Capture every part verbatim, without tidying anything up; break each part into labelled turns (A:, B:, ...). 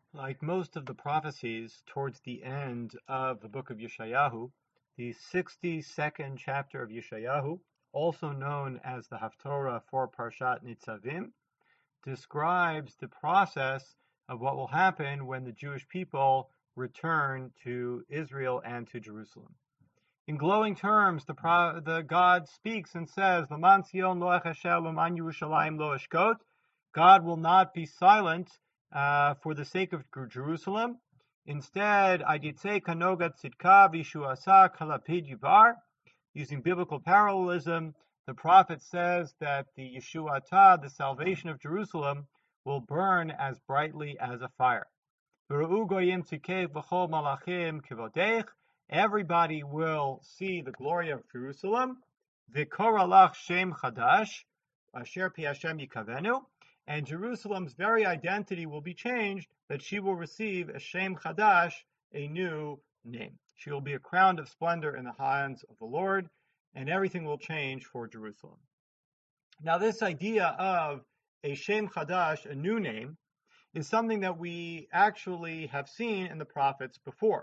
A: Like most of the prophecies towards the end of the book of Yeshayahu, the sixty-second chapter of Yeshayahu, also known as the Haftorah for Parshat Nitzavim, describes the process of what will happen when the Jewish people return to Israel and to Jerusalem. In glowing terms, the, pro- the God speaks and says, "L'man Tzion lo echasher, l'man Yerushalayim lo eshkot." God will not be silent uh, for the sake of Jerusalem. Instead, "Aditzei kanogat tzidka v'yishuasa kalapid yivar." Using biblical parallelism, the prophet says that the Yeshuata, the salvation of Jerusalem, will burn as brightly as a fire. V'ra'u goyim tzikev v'chol malachim kivodech. Everybody will see the glory of Jerusalem. V'koralach shem chadash, asher pi Hashem yikavenu. And Jerusalem's very identity will be changed, that she will receive a shem chadash, a new name. She will be a crown of splendor in the hands of the Lord, and everything will change for Jerusalem. Now, this idea of a shem chadash, a new name, is something that we actually have seen in the prophets before.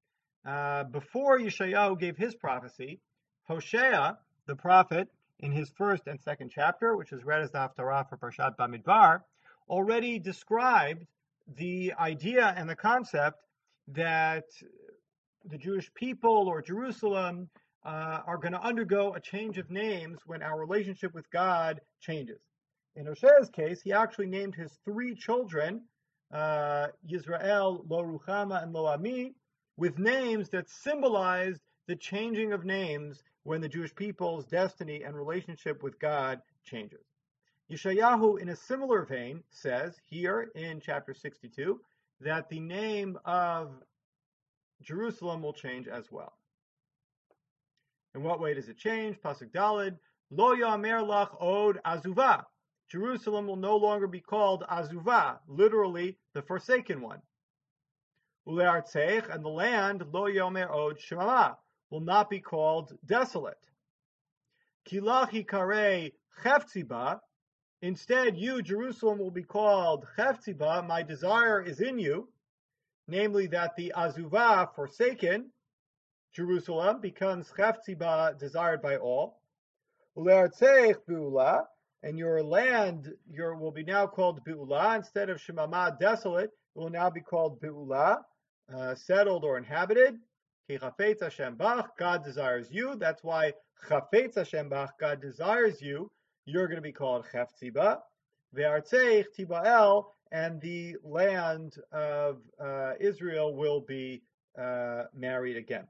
A: Uh, before Yeshayahu gave his prophecy, Hosea, the prophet, in his first and second chapter, which is read as the Haftarah for Parshat Bamidbar, already described the idea and the concept that the Jewish people or Jerusalem uh, are going to undergo a change of names when our relationship with God changes. In Hosea's case, he actually named his three children, uh, Yisrael, Lo Ruchama, and Lo Ami, with names that symbolized the changing of names when the Jewish people's destiny and relationship with God changes. Yeshayahu, in a similar vein, says here in chapter sixty-two that the name of Jerusalem will change as well. In what way does it change? Pasuk Daled, Lo Yamer Lach Od Azuvah. Jerusalem will no longer be called Azuvah, literally the forsaken one. Ule'artzeich, and the land, Lo Yomer Od Shemama, will not be called desolate. Kilachi Kare Chefziba, instead you, Jerusalem, will be called Chefziba, my desire is in you, namely that the Azuvah, forsaken, Jerusalem, becomes Chefziba, desired by all. Ule'artzeich Be'ula, and your land your will be now called Be'ula, instead of Shemama, desolate, it will now be called Be'ula, uh, settled or inhabited. Ki chafetz Hashem bach, God desires you. That's why chafetz Hashem bach, God desires you. You're going to be called Chefziba. Ve'artzeich Tibael, and the land of uh, Israel will be uh, married again.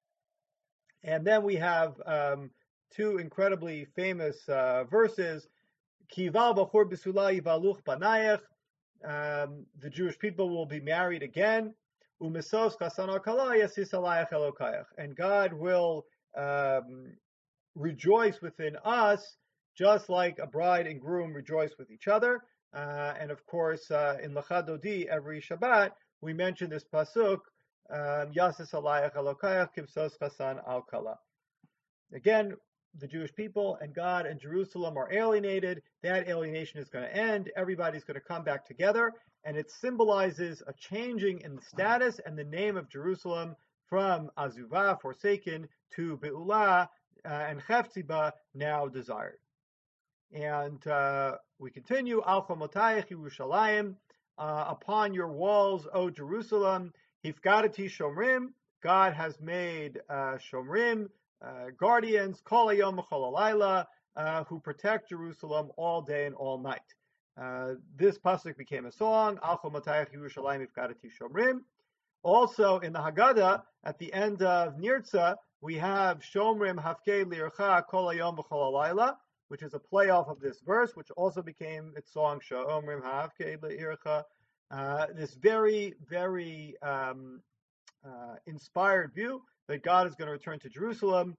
A: And then we have um, two incredibly famous uh, verses. Kival b'chor b'sula yivaluch banayech. The Jewish people will be married again. Umesos chasana kala yasis alayach elokayach. And God will um, rejoice within us, just like a bride and groom rejoice with each other. Uh, and of course, uh, in Lecha Dodi, every Shabbat, we mention this pasuk, yasis alayach elokayach kimsos chasan al kala. Again, the Jewish people and God and Jerusalem are alienated. That alienation is going to end. Everybody's going to come back together. And it symbolizes a changing in the status and the name of Jerusalem from Azuvah, forsaken, to Be'ula uh, and Chefziba, now desired. And uh, we continue, Al Chomotayich Yerushalayim, uh, upon your walls, O Jerusalem, Hifgadati Shomrim, God has made uh, Shomrim, Uh, guardians, kol hayom v'chol halayla, uh, who protect Jerusalem all day and all night. Uh, this pasuk became a song, Al Chomotayich Yerushalayim Hifgadati Shomrim. Also in the Haggadah, at the end of Nirtza, we have Shomrim Hafkei Li'ircha Kol Hayom V'chol Halayla, which is a playoff of this verse, which also became its song, Shomrim Hafkei Li'ircha. Uh, this very, very um, uh, inspired view that God is going to return to Jerusalem,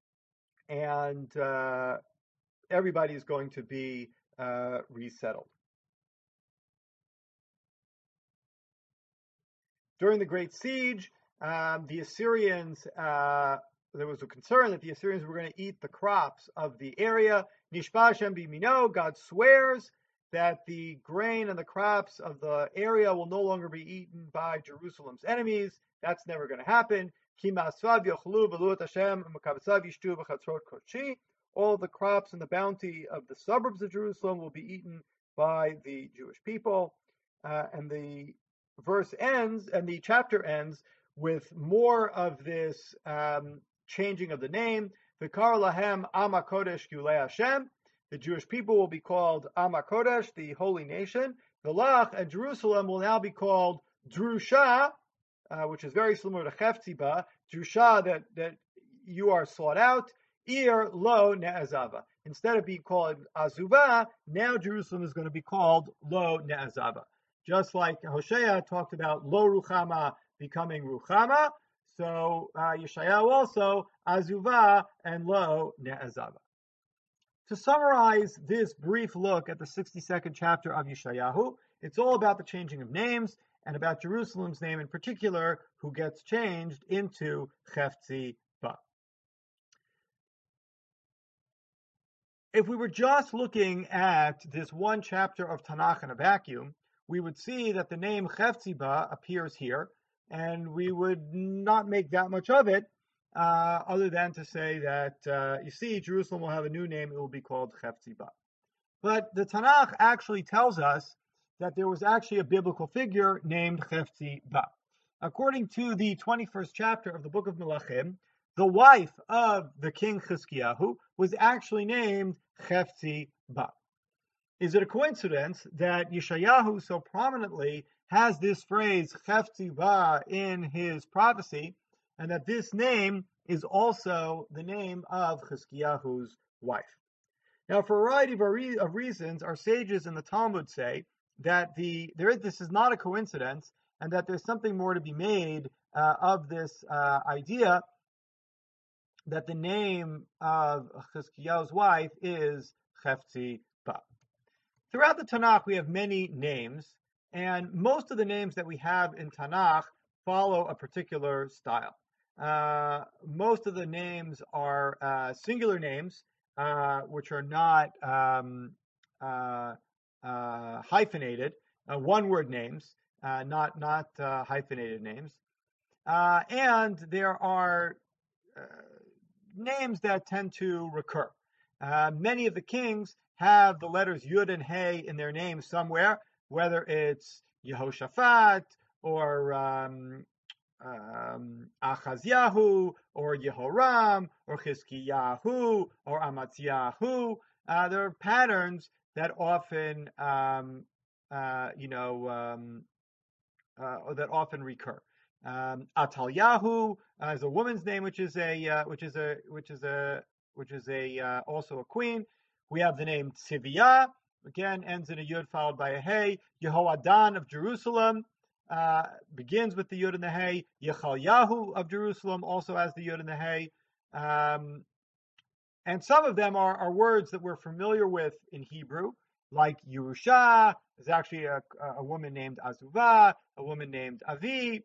A: and uh, everybody is going to be uh, resettled. During the Great Siege, um, the Assyrians, uh, there was a concern that the Assyrians were going to eat the crops of the area. Nishba Hashem b'yamino, God swears that the grain and the crops of the area will no longer be eaten by Jerusalem's enemies. That's never going to happen. All the crops and the bounty of the suburbs of Jerusalem will be eaten by the Jewish people. Uh, and the verse ends, and the chapter ends with more of this um, changing of the name. V'kar lahem Am HaKodesh Gulei Hashem. The Jewish people will be called Am HaKodesh, the holy nation. V'lach, and Jerusalem will now be called Drusha, uh, which is very similar to Chefziba. Drusha, that, that you are sought out. Ir lo ne'azava. Instead of being called Azuva, now Jerusalem is going to be called lo ne'azava. Just like Hosea talked about lo ruchama becoming ruchama, so uh, Yeshayahu also Azuva and lo ne'azava. To summarize this brief look at the sixty-second chapter of Yeshayahu, it's all about the changing of names and about Jerusalem's name in particular, who gets changed into Chefzi Ba. If we were just looking at this one chapter of Tanakh in a vacuum, we would see that the name Chefzi Ba appears here, and we would not make that much of it, uh, other than to say that, uh, you see, Jerusalem will have a new name, it will be called Chefzi Ba. But the Tanakh actually tells us that there was actually a biblical figure named Chefzi Ba. According to the twenty-first chapter of the book of Melachim, the wife of the king Chizkiyahu was actually named Chefzi Ba. Is it a coincidence that Yeshayahu so prominently has this phrase Chefzi Ba in his prophecy, and that this name is also the name of Chizkiyahu's wife? Now, for a variety of, re- of reasons, our sages in the Talmud say that the there is, this is not a coincidence, and that there's something more to be made uh, of this uh, idea that the name of Chizkiyahu's wife is Chefzi Ba. Throughout the Tanakh, we have many names, and most of the names that we have in Tanakh follow a particular style. Uh, most of the names are uh, singular names, uh, which are not um, uh, uh, hyphenated, uh, one-word names, uh, not not uh, hyphenated names, uh, and there are uh, names that tend to recur. Uh, many of the kings have the letters Yud and Hey in their names somewhere, whether it's Yehoshaphat or um, um, Achazyahu or Yehoram or Chizkiyahu or Amatziyahu. Uh, there are patterns that often, um, uh, you know, um, uh, that often recur. Um, Atalyahu uh, is a woman's name, which is a uh, which is a which is a which is a uh, also a queen. We have the name Tziviyah, again ends in a yud followed by a hey. Yehoadan of Jerusalem uh, begins with the yud and the hey. Yechalyahu of Jerusalem also has the yud and the hey. Um, and some of them are, are words that we're familiar with in Hebrew, like Yerusha. There's actually a, a woman named Azuvah, a woman named Avi.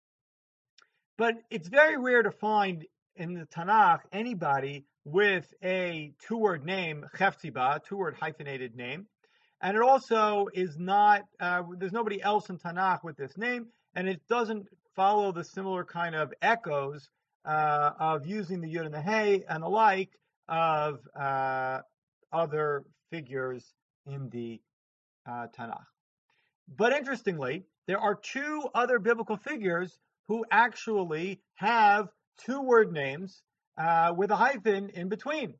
A: But it's very rare to find in the Tanakh anybody with a two-word name, Chefzi Ba, two-word hyphenated name. And it also is not, uh, there's nobody else in Tanakh with this name, and it doesn't follow the similar kind of echoes uh, of using the Yud and the Hey and the like of uh, other figures in the uh, Tanakh. But interestingly, there are two other biblical figures who actually have two-word names uh, with a hyphen in between.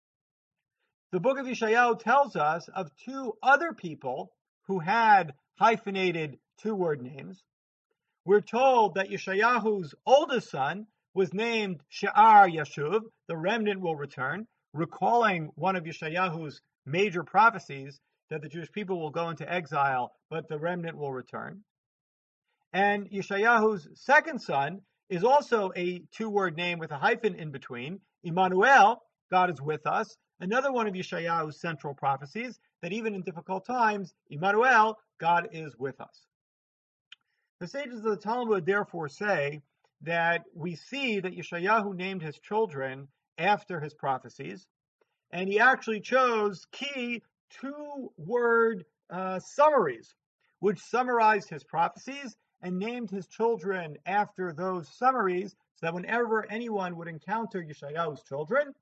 A: The book of Yeshayahu tells us of two other people who had hyphenated two-word names. We're told that Yeshayahu's oldest son was named She'ar Yashuv, the remnant will return, recalling one of Yeshayahu's major prophecies that the Jewish people will go into exile, but the remnant will return. And Yeshayahu's second son is also a two-word name with a hyphen in between, Immanuel, God is with us, another one of Yeshayahu's central prophecies, that even in difficult times, Immanuel, God is with us. The sages of the Talmud therefore say that we see that Yeshayahu named his children after his prophecies, and he actually chose key two-word uh, summaries, which summarized his prophecies and named his children after those summaries, so that whenever anyone would encounter Yeshayahu's children,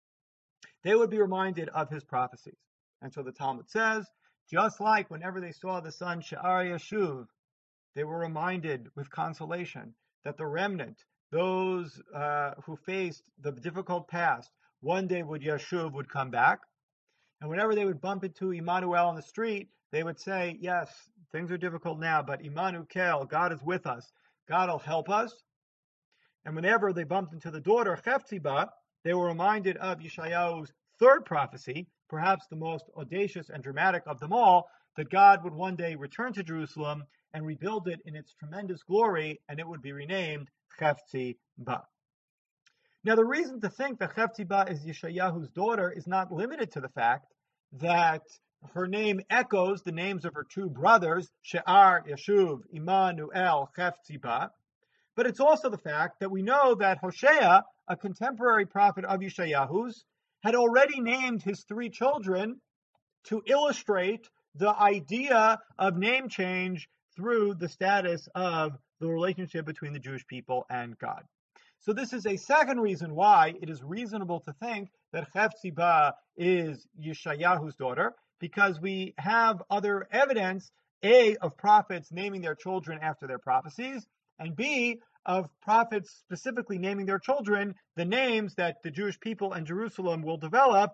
A: they would be reminded of his prophecies. And so the Talmud says, just like whenever they saw the son She'ar Yashuv, they were reminded with consolation that the remnant, those uh, who faced the difficult past, one day would Yashuv, would come back. And whenever they would bump into Immanuel on the street, they would say, yes, things are difficult now, but Immanuel, God is with us. God will help us. And whenever they bumped into the daughter, Hefziba, they were reminded of Yeshayahu's third prophecy, perhaps the most audacious and dramatic of them all, that God would one day return to Jerusalem and rebuild it in its tremendous glory, and it would be renamed Hefziba. Now, the reason to think that Hefziba is Yeshayahu's daughter is not limited to the fact that her name echoes the names of her two brothers, She'ar Yashuv, Immanuel, Hefziba, but it's also the fact that we know that Hosea, a contemporary prophet of Yeshayahu's, had already named his three children to illustrate the idea of name change through the status of the relationship between the Jewish people and God. So this is a second reason why it is reasonable to think that Hefziba is Yeshayahu's daughter, because we have other evidence, A, of prophets naming their children after their prophecies, and B, of prophets specifically naming their children the names that the Jewish people and Jerusalem will develop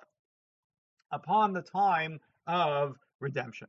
A: upon the time of redemption.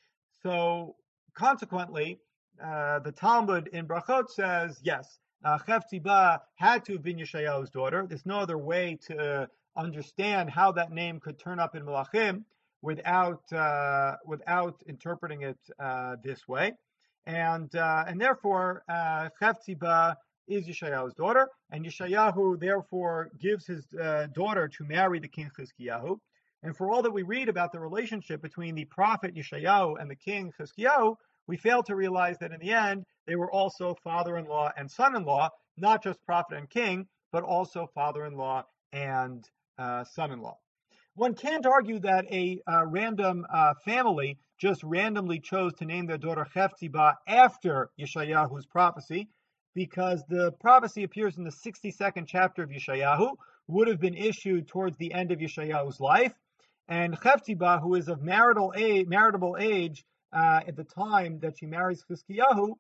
A: So consequently, uh, the Talmud in Brachot says, yes, uh, Hefziba had to have been Yeshayahu's daughter. There's no other way to uh, understand how that name could turn up in Malachim without uh, without interpreting it uh, this way. And uh, and therefore, uh, Hefziba is Yeshayahu's daughter, and Yeshayahu therefore gives his uh, daughter to marry the king Chizkiyahu. And for all that we read about the relationship between the prophet Yeshayahu and the king Chizkiyahu, we fail to realize that in the end, they were also father-in-law and son-in-law, not just prophet and king, but also father-in-law and uh, son-in-law. One can't argue that a uh, random uh, family just randomly chose to name their daughter Hefziba after Yeshayahu's prophecy, because the prophecy appears in the sixty-second chapter of Yeshayahu, would have been issued towards the end of Yeshayahu's life, and Hefziba, who is of marital age, maritable age uh, at the time that she marries Chizkiyahu,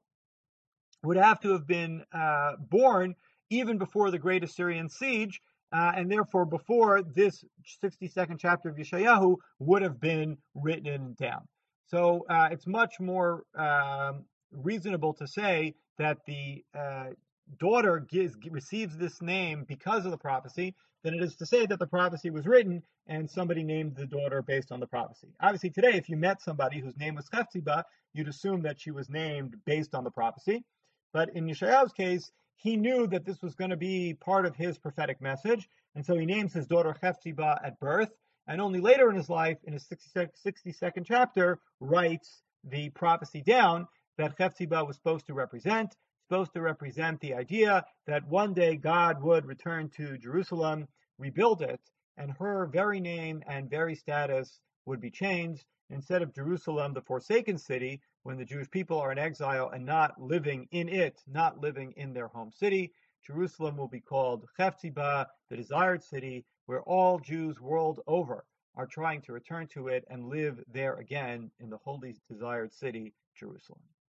A: would have to have been uh, born even before the Great Assyrian Siege, uh, and therefore before this sixty-second chapter of Yeshayahu would have been written down. So uh, it's much more um, reasonable to say that the uh, daughter gives, receives this name because of the prophecy than it is to say that the prophecy was written and somebody named the daughter based on the prophecy. Obviously, today, if you met somebody whose name was Hefziba, you'd assume that she was named based on the prophecy. But in Yeshayahu's case, he knew that this was going to be part of his prophetic message, and so he names his daughter Hefziba at birth, and only later in his life, in his sixty-second chapter, writes the prophecy down that Hefziba was supposed to represent, supposed to represent the idea that one day God would return to Jerusalem, rebuild it, and her very name and very status would be changed. Instead of Jerusalem, the forsaken city, when the Jewish people are in exile and not living in it, not living in their home city, Jerusalem will be called Hefziba, the desired city, where all Jews world over are trying to return to it and live there again in the holy desired city, Jerusalem.